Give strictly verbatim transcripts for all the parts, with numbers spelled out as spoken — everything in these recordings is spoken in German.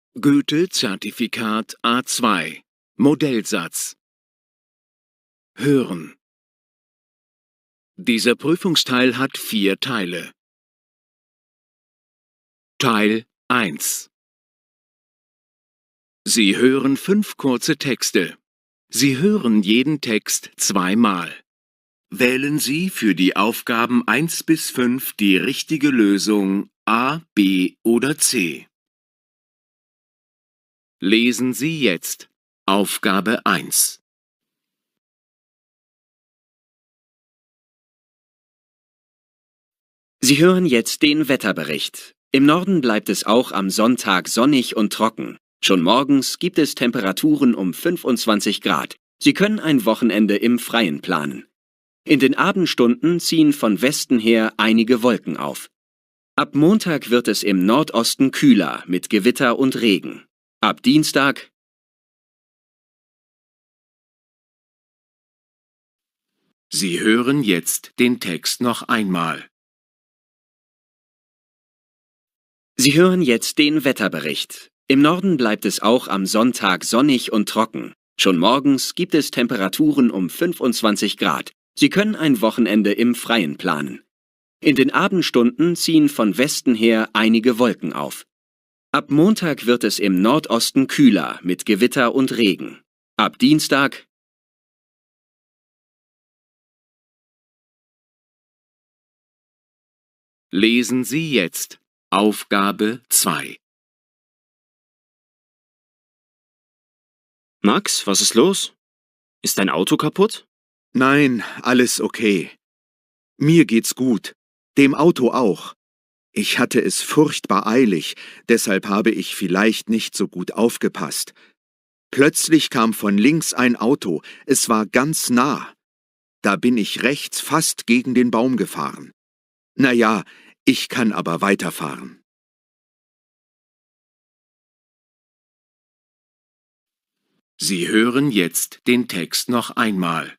Goethe-Zertifikat A zwei Modellsatz. Hören. Dieser Prüfungsteil hat vier Teile. Teil eins. Sie hören fünf kurze Texte. Sie hören jeden Text zweimal. Wählen Sie für die Aufgaben eins bis fünf die richtige Lösung A, B oder C. Lesen Sie jetzt Aufgabe eins. Sie hören jetzt den Wetterbericht. Im Norden bleibt es auch am Sonntag sonnig und trocken. Schon morgens gibt es Temperaturen um fünfundzwanzig Grad. Sie können ein Wochenende im Freien planen. In den Abendstunden ziehen von Westen her einige Wolken auf. Ab Montag wird es im Nordosten kühler mit Gewitter und Regen. Ab Dienstag Sie hören jetzt den Text noch einmal. Sie hören jetzt den Wetterbericht. Im Norden bleibt es auch am Sonntag sonnig und trocken. Schon morgens gibt es Temperaturen um fünfundzwanzig Grad. Sie können ein Wochenende im Freien planen. In den Abendstunden ziehen von Westen her einige Wolken auf. Ab Montag wird es im Nordosten kühler mit Gewitter und Regen. Ab Dienstag Lesen Sie jetzt Aufgabe zwei. Max, was ist los? Ist dein Auto kaputt? Nein, alles okay. Mir geht's gut. Dem Auto auch. Ich hatte es furchtbar eilig, deshalb habe ich vielleicht nicht so gut aufgepasst. Plötzlich kam von links ein Auto, es war ganz nah. Da bin ich rechts fast gegen den Baum gefahren. Na ja, ich kann aber weiterfahren. Sie hören jetzt den Text noch einmal.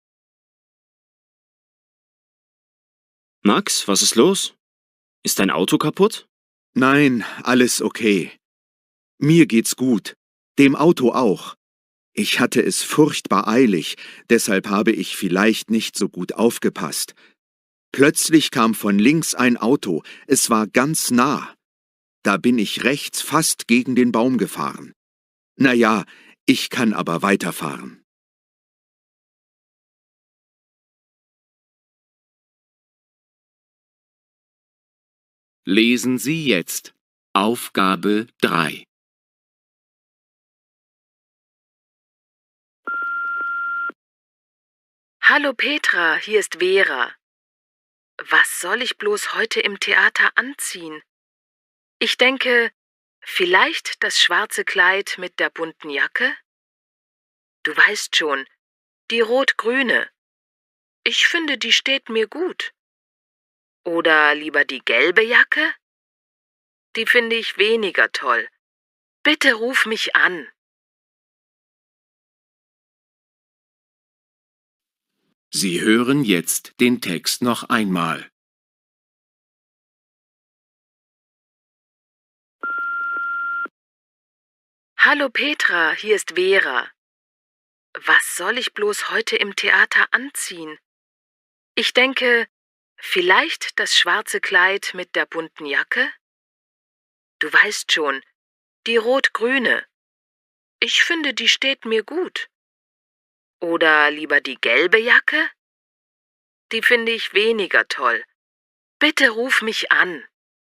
Max, was ist los? Ist dein Auto kaputt? Nein, alles okay. Mir geht's gut. Dem Auto auch. Ich hatte es furchtbar eilig, deshalb habe ich vielleicht nicht so gut aufgepasst. Plötzlich kam von links ein Auto, es war ganz nah. Da bin ich rechts fast gegen den Baum gefahren. Na ja, ich kann aber weiterfahren. Lesen Sie jetzt Aufgabe drei. Hallo Petra, hier ist Vera. Was soll ich bloß heute im Theater anziehen? Ich denke, vielleicht das schwarze Kleid mit der bunten Jacke? Du weißt schon, die rot-grüne. Ich finde, die steht mir gut. Oder lieber die gelbe Jacke? Die finde ich weniger toll. Bitte ruf mich an. Sie hören jetzt den Text noch einmal. Hallo Petra, hier ist Vera. Was soll ich bloß heute im Theater anziehen? Ich denke, vielleicht das schwarze Kleid mit der bunten Jacke? Du weißt schon, die rot-grüne. Ich finde, die steht mir gut. Oder lieber die gelbe Jacke? Die finde ich weniger toll. Bitte ruf mich an.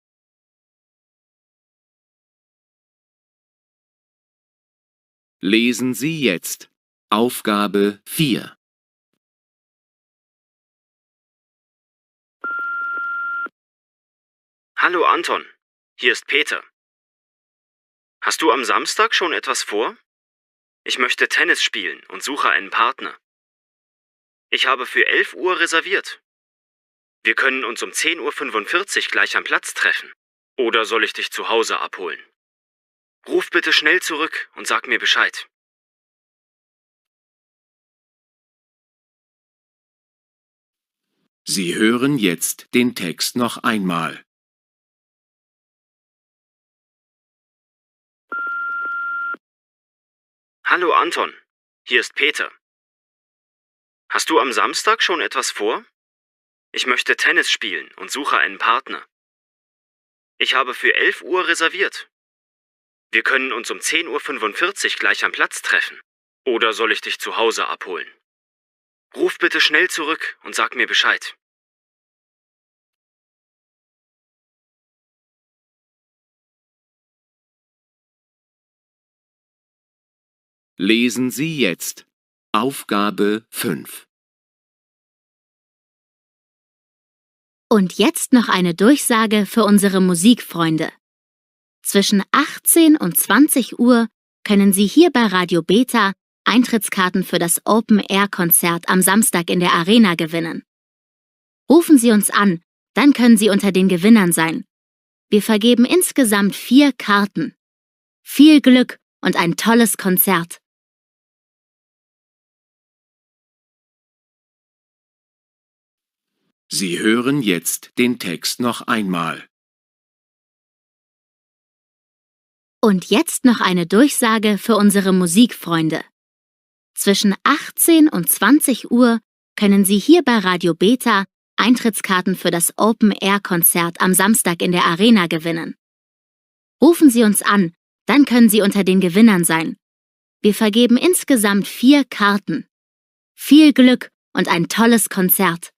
Lesen Sie jetzt Aufgabe vier. Hallo Anton, hier ist Peter. Hast du am Samstag schon etwas vor? Ich möchte Tennis spielen und suche einen Partner. Ich habe für elf Uhr reserviert. Wir können uns um zehn Uhr fünfundvierzig gleich am Platz treffen. Oder soll ich dich zu Hause abholen? Ruf bitte schnell zurück und sag mir Bescheid. Sie hören jetzt den Text noch einmal. Hallo Anton, hier ist Peter. Hast du am Samstag schon etwas vor? Ich möchte Tennis spielen und suche einen Partner. Ich habe für elf Uhr reserviert. Wir können uns um zehn Uhr fünfundvierzig gleich am Platz treffen. Oder soll ich dich zu Hause abholen? Ruf bitte schnell zurück und sag mir Bescheid. Lesen Sie jetzt Aufgabe fünf. Und jetzt noch eine Durchsage für unsere Musikfreunde. Zwischen achtzehn und zwanzig Uhr können Sie hier bei Radio Beta Eintrittskarten für das Open-Air-Konzert am Samstag in der Arena gewinnen. Rufen Sie uns an, dann können Sie unter den Gewinnern sein. Wir vergeben insgesamt vier Karten. Viel Glück und ein tolles Konzert. Sie hören jetzt den Text noch einmal. Und jetzt noch eine Durchsage für unsere Musikfreunde. Zwischen achtzehn und zwanzig Uhr können Sie hier bei Radio Beta Eintrittskarten für das Open-Air-Konzert am Samstag in der Arena gewinnen. Rufen Sie uns an, dann können Sie unter den Gewinnern sein. Wir vergeben insgesamt vier Karten. Viel Glück und ein tolles Konzert.